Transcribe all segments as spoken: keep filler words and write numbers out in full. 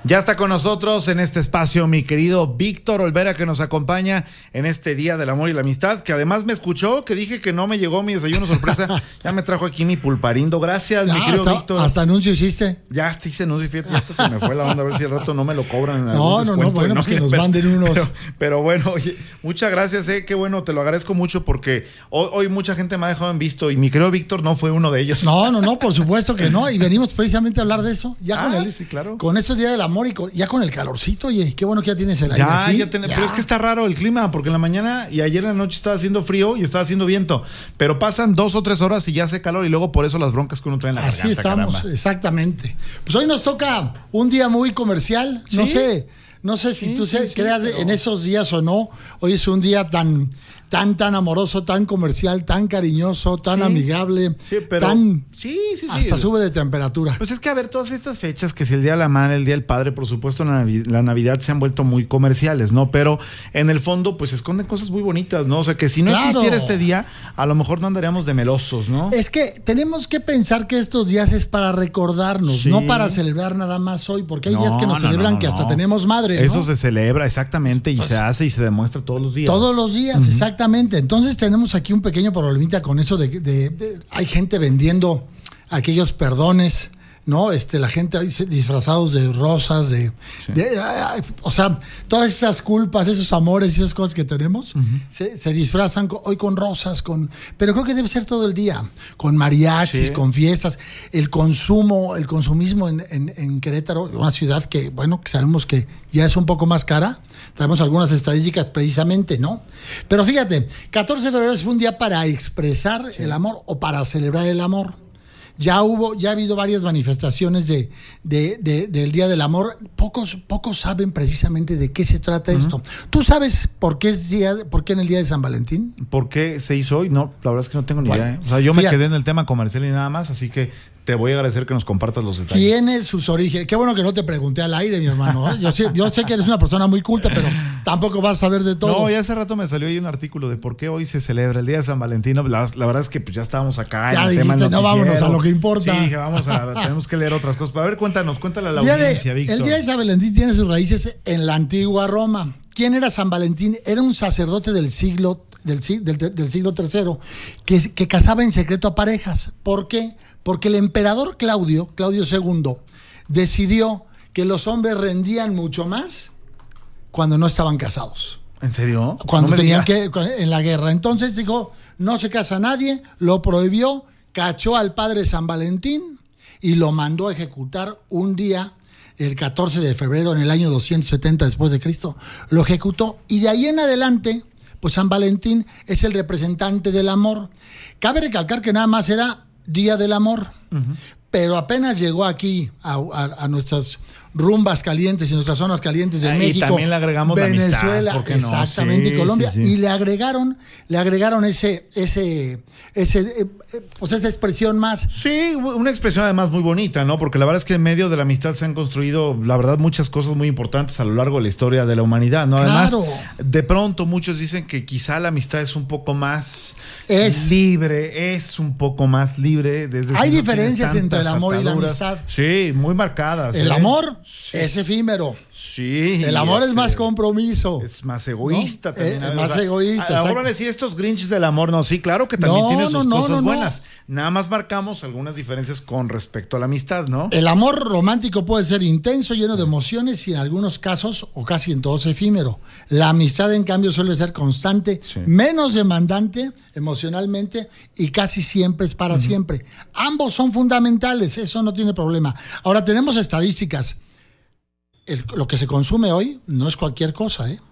Ya está con nosotros en este espacio mi querido Víctor Olvera, que nos acompaña en este Día del Amor y la Amistad, que además me escuchó, que dije que no me llegó mi desayuno sorpresa. Ya me trajo aquí mi pulparindo. Gracias, ya, mi querido hasta, Víctor. Hasta anuncio hiciste. Ya hasta hice anuncio, fíjate, ya hasta se me fue la onda, a ver si al rato no me lo cobran en algún No, no, no, bueno, no, pues que nos pero, manden unos. Pero, pero bueno, oye, muchas gracias, eh, qué bueno, te lo agradezco mucho porque hoy, hoy mucha gente me ha dejado en visto y mi querido Víctor no fue uno de ellos. No, no, no, por supuesto que no, y venimos precisamente a hablar de eso. Ya ah, con el, sí, claro. Con estos Día del Amor y con, ya con el calorcito, oye, qué bueno que ya tienes el aire ya, aquí. Ya, ten, ya. Pero es que está raro el clima, porque en la mañana y ayer en la noche estaba haciendo frío y estaba haciendo viento, pero pasan dos o tres horas y ya hace calor y luego por eso las broncas que uno trae en la Así garganta. Así estamos, caramba. Exactamente. Pues hoy nos toca un día muy comercial, no ¿Sí? sé, no sé si sí, tú sí, sé, sí, creas pero... en esos días o no. Hoy es un día tan, tan, tan amoroso, tan comercial, tan cariñoso, tan sí, amigable, sí, pero... tan sí, sí, sí. hasta sube de temperatura. Pues es que a ver, todas estas fechas, que si el Día de la Madre, el Día del Padre, por supuesto, la, Navidad, la Navidad se han vuelto muy comerciales, ¿no? Pero en el fondo, pues esconden cosas muy bonitas, ¿no? O sea, que si no Claro. existiera este día, a lo mejor no andaríamos de melosos, ¿no? Es que tenemos que pensar que estos días es para recordarnos, Sí. no para celebrar nada más hoy, porque hay No, días que nos no, celebran no, no, que hasta no. tenemos madre, ¿no? Eso se celebra, exactamente, y pues, se hace y se demuestra todos los días. Todos los días, uh-huh. Exactamente. Entonces tenemos aquí un pequeño problemita con eso de, de, de hay gente vendiendo aquellos perdones, ¿no? Este, la gente ahí disfrazados de rosas, de, sí. de ay, o sea, todas esas culpas, esos amores y esas cosas que tenemos, uh-huh. se, se disfrazan con, hoy con rosas, con, pero creo que debe ser todo el día, con mariachis, sí. con fiestas, el consumo, el consumismo en, en, en Querétaro, una ciudad que, bueno, que sabemos que ya es un poco más cara, tenemos algunas estadísticas precisamente, ¿no? Pero fíjate, catorce de febrero es un día para expresar sí. el amor o para celebrar el amor. Ya hubo, ya ha habido varias manifestaciones de, de, de, del Día del Amor. Pocos, pocos saben precisamente de qué se trata uh-huh. esto. ¿Tú sabes por qué es día, por qué en el Día de San Valentín? ¿Por qué se hizo hoy? No, la verdad es que no tengo ni bueno, idea. ¿eh? O sea, yo fíjate. me quedé en el tema comercial y nada más, así que te voy a agradecer que nos compartas los detalles. Tiene sus orígenes. Qué bueno que no te pregunté al aire, mi hermano. ¿eh? Yo sé, yo sé que eres una persona muy culta, pero tampoco vas a saber de todo. No, ya hace rato me salió ahí un artículo de por qué hoy se celebra el Día de San Valentín. La, la verdad es que pues, ya estábamos acá ya en el dijiste, tema del no, vámonos a lo que importa. Sí, dije, vamos a, tenemos que leer otras cosas. Pero a ver, cuéntanos, cuéntale a la audiencia, de, Víctor. El Día de San Valentín tiene sus raíces en la antigua Roma. ¿Quién era San Valentín? Era un sacerdote del siglo del, del, del siglo tercero que, que casaba en secreto a parejas. ¿Por qué? Porque el emperador Claudio, Claudio segundo, decidió que los hombres rendían mucho más cuando no estaban casados. ¿En serio? Cuando no tenían que, en la guerra. Entonces dijo, no se casa nadie, lo prohibió, cachó al padre San Valentín y lo mandó a ejecutar un día, el catorce de febrero, en el año doscientos setenta después de Cristo. Lo ejecutó y de ahí en adelante, pues San Valentín es el representante del amor. Cabe recalcar que nada más era Día del Amor, uh-huh. pero apenas llegó aquí a, a, a nuestras rumbas calientes y nuestras zonas calientes de ah, México, y también le agregamos Venezuela, la amistad, exactamente, no? sí, y Colombia, sí, sí. y le agregaron, le agregaron ese, ese, ese, eh, pues esa expresión más. Sí, una expresión además muy bonita, ¿no? Porque la verdad es que en medio de la amistad se han construido, la verdad, muchas cosas muy importantes a lo largo de la historia de la humanidad, ¿no? Además, claro. de pronto muchos dicen que quizá la amistad es un poco más es. libre, es un poco más libre. Desde Hay no diferencias entre el amor ataduras. y la amistad. Sí, muy marcadas. El ¿eh? amor sí. es efímero. Sí. El amor este, es más compromiso. Es más egoísta ¿no? también. Es ver, más o sea, egoísta. Ahora van a decir estos grinches del amor. No, sí, claro que también no, tiene sus no, no, cosas no, buenas. No. Nada más marcamos algunas diferencias con respecto a la amistad, ¿no? El amor romántico puede ser intenso, lleno de emociones y en algunos casos, o casi en todos, efímero. La amistad, en cambio, suele ser constante, sí. menos demandante emocionalmente y casi siempre es para uh-huh. siempre. Ambos son fundamentales, eso no tiene problema. Ahora, tenemos estadísticas. El, lo que se consume hoy no es cualquier cosa, ¿eh?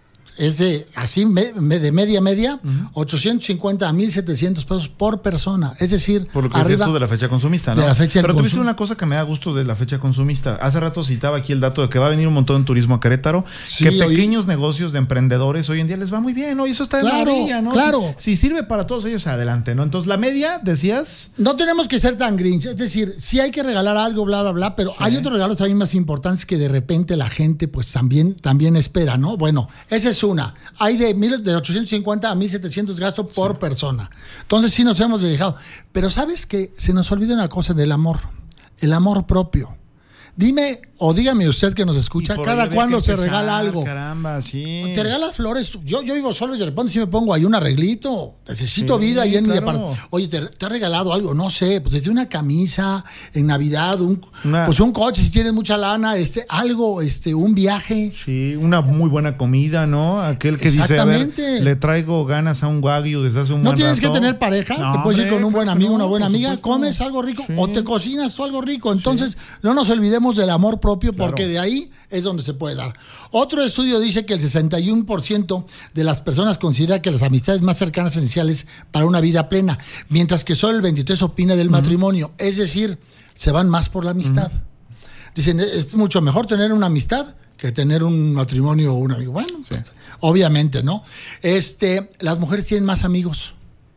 Es de así me, me, de media media uh-huh. ochocientos cincuenta a mil setecientos pesos por persona, es decir, por lo que arriba es esto de la fecha consumista, ¿no? De la fecha Pero tuviste consum- una cosa que me da gusto de la fecha consumista. Hace rato citaba aquí el dato de que va a venir un montón de turismo a Querétaro, sí, que pequeños hoy... negocios de emprendedores hoy en día les va muy bien, ¿no? Y eso está de claro, maravilla, ¿no? Claro. Si, si sirve para todos ellos, adelante, ¿no? Entonces, la media, decías. No tenemos que ser tan grinch, es decir, sí hay que regalar algo, bla, bla, bla, pero sí. hay otros regalos también más importantes que de repente la gente, pues también, también espera, ¿no? Bueno, esa es una. Hay de de ochocientos cincuenta a mil setecientos gastos por sí. persona. Entonces sí nos hemos dejado. Pero ¿sabes qué? Se nos olvida una cosa del amor. El amor propio. Dime o dígame usted que nos escucha, cada cuándo se empezar, regala algo. Caramba, sí. Te regalas flores. Yo, yo vivo solo y de repente si me pongo ahí un arreglito. Necesito sí, vida ahí en claro. mi departamento. Oye, ¿te, ¿te ha regalado algo? No sé, pues desde una camisa en Navidad, un, una, pues un coche si tienes mucha lana, este, algo, este, un viaje. Sí, una muy buena comida, ¿no? Aquel que dice, a ver, le traigo ganas a un wagyu desde hace un No buen tienes rato. que tener pareja, no, te puedes hombre, ir con un buen amigo, no, una buena amiga, supuesto. comes algo rico sí. o te cocinas tú algo rico. Entonces, sí. no nos olvidemos del amor propio porque claro. de ahí es donde se puede dar. Otro estudio dice que el sesenta y uno por ciento de las personas considera que las amistades más cercanas son esenciales para una vida plena, mientras que solo el veintitrés por ciento opina del uh-huh. matrimonio. Es decir, se van más por la amistad. Uh-huh. Dicen, es mucho mejor tener una amistad que tener un matrimonio o un amigo. Bueno, sí. pues, obviamente, ¿no? Este, las mujeres tienen más amigos.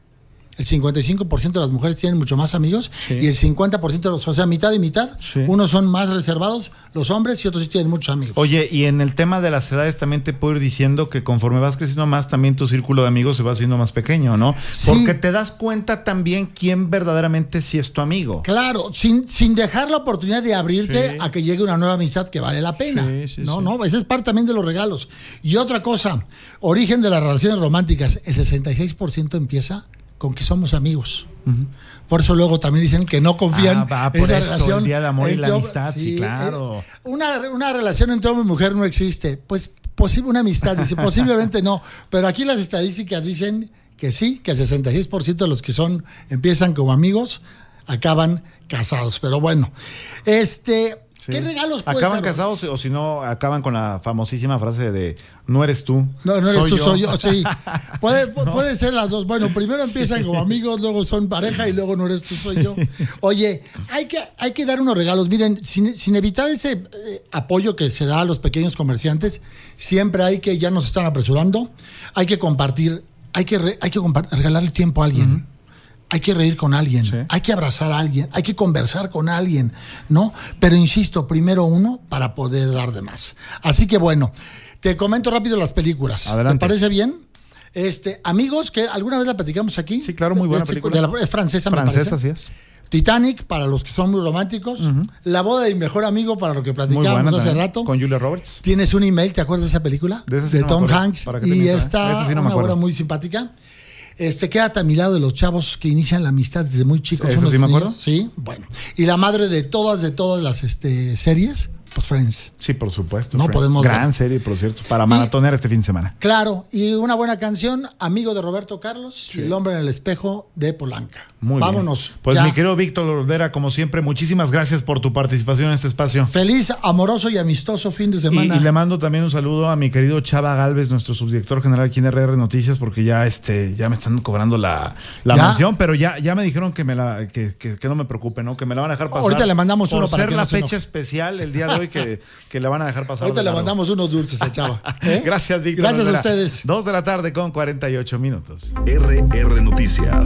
El cincuenta y cinco por ciento de las mujeres tienen mucho más amigos sí. y el cincuenta por ciento de los, o sea, mitad y mitad, sí. unos son más reservados, los hombres, y otros sí tienen muchos amigos. Oye, y en el tema de las edades también te puedo ir diciendo que conforme vas creciendo más, también tu círculo de amigos se va haciendo más pequeño, ¿no? Sí. Porque te das cuenta también quién verdaderamente sí es tu amigo. Claro, sin, sin dejar la oportunidad de abrirte sí. a que llegue una nueva amistad que vale la pena. Sí, sí, no, sí. no, esa es parte también de los regalos. Y otra cosa, origen de las relaciones románticas, el sesenta y seis por ciento empieza con que somos amigos. Uh-huh. Por eso luego también dicen que no confían ah, en esa eso, relación. El día de amor y la amistad, sí, sí claro. Eh, una, una relación entre hombre y mujer no existe. Pues posible una amistad, dice, posiblemente no. Pero aquí las estadísticas dicen que sí, que el sesenta y seis por ciento de los que son empiezan como amigos acaban casados. Pero bueno, este... Sí. ¿Qué regalos pueden ¿Acaban ser? casados o si no acaban con la famosísima frase de no eres tú? No, no eres soy tú, yo. soy yo. Sí. Puede, no. puede ser las dos. Bueno, primero empiezan como amigos, luego son pareja y luego no eres tú, soy yo. Oye, hay que, hay que dar unos regalos. Miren, sin, sin evitar ese eh, apoyo que se da a los pequeños comerciantes, siempre hay que, ya nos están apresurando, hay que compartir, hay que, re, hay que compart- regalarle tiempo a alguien. Uh-huh. Hay que reír con alguien, sí. hay que abrazar a alguien, hay que conversar con alguien, ¿no? Pero insisto, primero uno para poder dar de más. Así que bueno, te comento rápido las películas. Adelante. ¿Te parece bien? Este, Amigos, que alguna vez la platicamos aquí. Sí, claro, muy buena de, película. De la, es francesa, francesa, me parece. Así es. Titanic, para los que son muy románticos. Uh-huh. La boda de mi mejor amigo, para lo que platicábamos hace también, rato. Con Julia Roberts. Tienes un email, ¿te acuerdas de esa película? De, esa sí de no Tom acuerdo, Hanks. Y esta, sí no una obra muy simpática. Este, quédate a mi lado de los chavos que inician la amistad desde muy chicos. ¿Eso sí me acuerdo? Sí, bueno. Y la madre de todas, de todas las este, series, pues Friends. Sí, por supuesto. No Friends. podemos Gran ver. serie, por cierto, para maratonear este fin de semana. Claro, y una buena canción, Amigo de Roberto Carlos, sí. y El hombre en el espejo de Polanca. Muy Vámonos. Bien. Pues ya. mi querido Víctor Olvera, como siempre, muchísimas gracias por tu participación en este espacio. Feliz, amoroso y amistoso fin de semana. Y, y le mando también un saludo a mi querido Chava Gálvez, nuestro subdirector general aquí en R R Noticias, porque ya este ya me están cobrando la, la mención, pero ya, ya me dijeron que me la que, que, que no me preocupe, ¿no? Que me la van a dejar pasar. Ahorita le mandamos por uno para ser que la no se fecha enoje. especial el día de hoy que, que le van a dejar pasar. Ahorita de le largo. mandamos unos dulces a Chava. ¿eh? Gracias, Víctor. Gracias Olvera. a ustedes. Dos de la tarde con cuarenta y ocho minutos. R R Noticias.